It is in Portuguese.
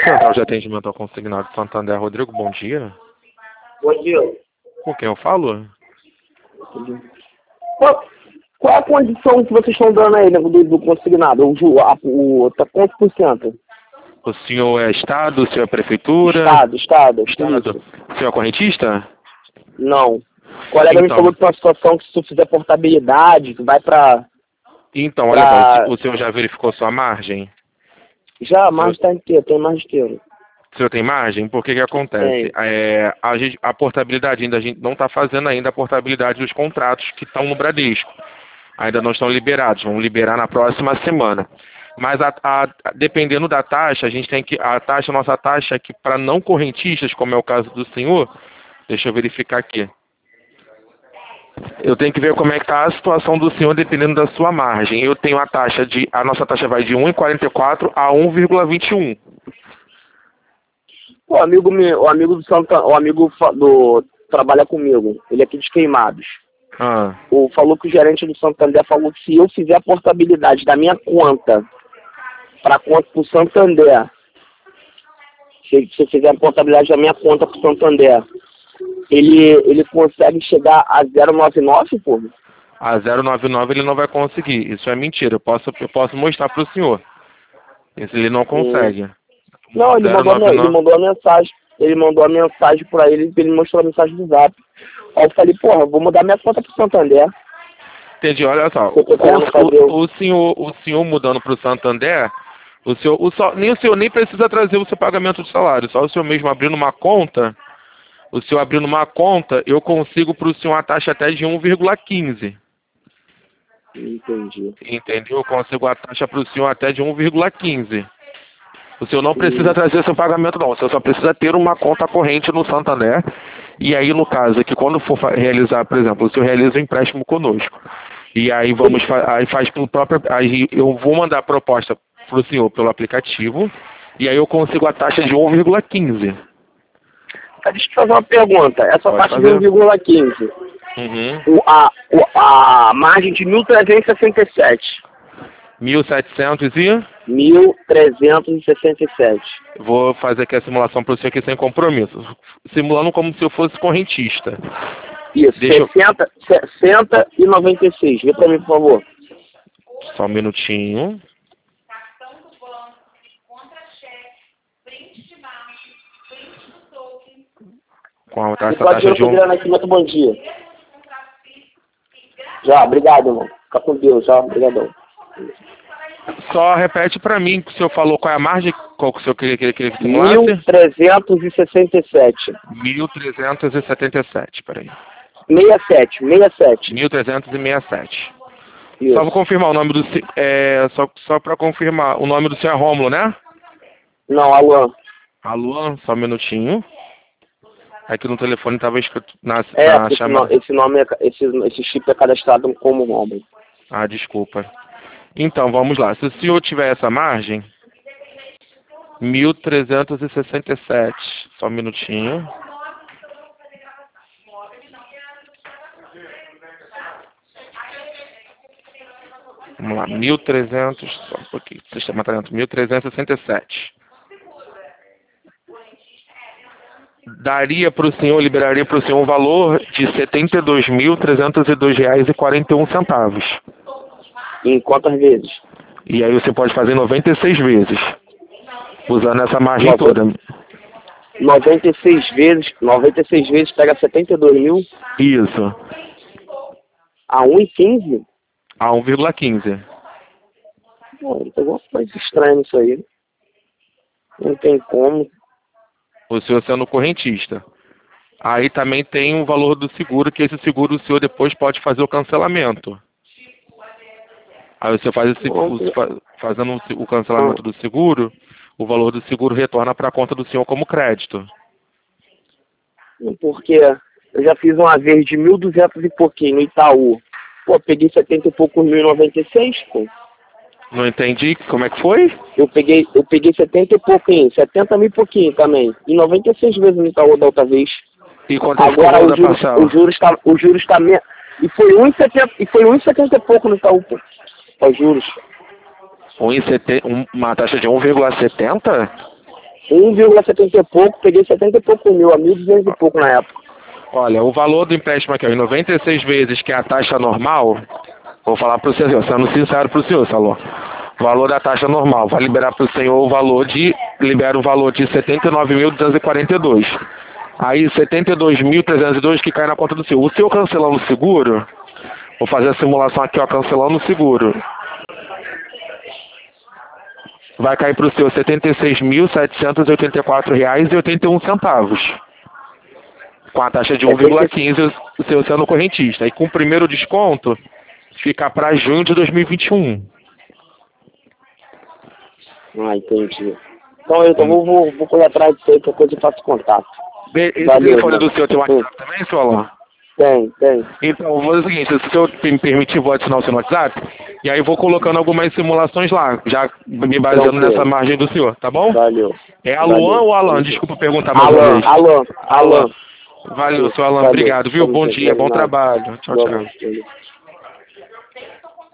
Central de Atendimento ao Consignado Santander, Rodrigo, bom dia. Bom dia. Com quem eu falo? Qual é a condição que vocês estão dando aí do consignado? Tá quanto por cento? O senhor é Estado, o senhor é Prefeitura? Estado. Estado. O senhor é correntista? Não. O colega me falou que tem uma situação que se tu fizer portabilidade, tu vai pra... Então, olha só, o senhor já verificou sua margem? Já, a margem tá inteira, tem margem inteira. O senhor tem margem? Por que que acontece? A portabilidade, ainda a gente não está fazendo ainda a portabilidade dos contratos que estão no Bradesco. Ainda não estão liberados, vão liberar na próxima semana. Mas dependendo da taxa, a gente tem que... A nossa taxa é que para não correntistas, como é o caso do senhor, deixa eu verificar aqui. Eu tenho que ver como é que está a situação do senhor dependendo da sua margem. Eu tenho a nossa taxa vai de 1,44 a 1,21. O amigo do trabalha comigo, ele é aqui de Queimados. Falou que o gerente do Santander falou que se eu fizer a portabilidade da minha conta para conta pro Santander, se eu fizer a portabilidade da minha conta pro Santander, ele consegue chegar a 0,99, pô? A 0,99 ele não vai conseguir. Isso é mentira. Eu posso mostrar para o senhor. Isso ele não consegue. Não, ele mandou a mensagem. Ele mandou a mensagem para ele mostrou a mensagem do Zap. Aí eu falei, porra, vou mudar minha conta pro Santander. Entendi, olha só. O senhor mudando pro Santander, nem o senhor nem precisa trazer o seu pagamento de salário. Só o senhor mesmo abrindo uma conta. O senhor abrindo uma conta, eu consigo para o senhor uma taxa até de 1,15. Entendi. Entendeu? Eu consigo a taxa para o senhor até de 1,15. O senhor não precisa trazer seu pagamento, não. O senhor só precisa ter uma conta corrente no Santander. E aí, no caso, é que quando for realizar, por exemplo, o senhor realiza um empréstimo conosco. E aí faz pelo próprio... Aí eu vou mandar a proposta para o senhor pelo aplicativo. E aí eu consigo a taxa de 1,15. Deixa eu te fazer uma pergunta. Essa taxa de 1,15, a margem de 1.367. 1.700 e? 1.367. Vou fazer aqui a simulação para o senhor aqui sem compromisso. Simulando como se eu fosse correntista. Isso, 60 e 96. Vê para mim, por favor. Só um minutinho. Com essa taxa de aqui, muito bom dia. Já, obrigado, irmão. Fica com Deus, já, obrigadão. Só repete para mim que o senhor falou qual é a margem, qual que o senhor queria que simulasse? 1.367. 1.377, peraí. 67. 1.367. Isso. Só vou confirmar o nome do... só para confirmar, o nome do senhor é Rômulo, né? Não, Aluan. Aluan, só um minutinho. Aqui no telefone estava escrito na chamada. Esse chip é cadastrado como Rômulo. Ah, desculpa. Então, vamos lá. Se o senhor tiver essa margem, 1.367. Só um minutinho. Vamos lá, 1.300, só um pouquinho, sistema está dentro, 1.367. Liberaria para o senhor um valor de R$ 72.302,41. Em quantas vezes? E aí você pode fazer 96 vezes, usando essa margem toda. 96 vezes pega 72 mil? Isso. A 1,15? A 1,15. Tem alguma coisa estranha nisso aí. Não tem como. O senhor sendo correntista. Aí também tem o valor do seguro, que esse seguro o senhor depois pode fazer o cancelamento. Aí você faz fazendo o cancelamento do seguro, o valor do seguro retorna para a conta do senhor como crédito. Porque eu já fiz uma vez de 1.200 e pouquinho no Itaú. Pô, peguei 70 e poucos mil e 96, pô. Não entendi, como é que foi? Eu peguei 70 e pouquinho, 70 mil e pouquinho também. E 96 vezes no Itaú da outra vez. E quanto é que agora ficou da parcela? O juros está e foi 1,70 e pouco no Itaú, pô. Os juros. Uma taxa de 1,70? 1,70 e pouco, peguei 70 e pouco mil, a 1.200 e pouco na época. Olha, o valor do empréstimo aqui, os 96 vezes, que é a taxa normal, vou falar para o senhor, sendo sincero para o senhor, Salô. O valor da taxa normal, vai liberar para o senhor o valor de, libera o valor de 79.242. Aí 72.302 que cai na conta do senhor. O senhor cancelando o seguro, vou fazer a simulação aqui, ó, cancelando o seguro. Vai cair para o senhor R$ 76.784,81. Com a taxa de 1,15, o senhor sendo correntista. E com o primeiro desconto, fica para junho de 2021. Entendi. Então eu vou correr atrás disso aí, que coisa eu faço contato. Esse telefone do senhor tem WhatsApp também, senhor Alain? Tem. Então, vou fazer o seguinte, se o senhor me permitir, vou adicionar o seu WhatsApp, e aí vou colocando algumas simulações lá, já me baseando nessa margem do senhor, tá bom? Valeu. É Aluan ou Alan? Desculpa perguntar mais uma vez. Alan. Valeu, senhor Alan, obrigado, viu? Bom dia, bom trabalho. Tchau, tchau.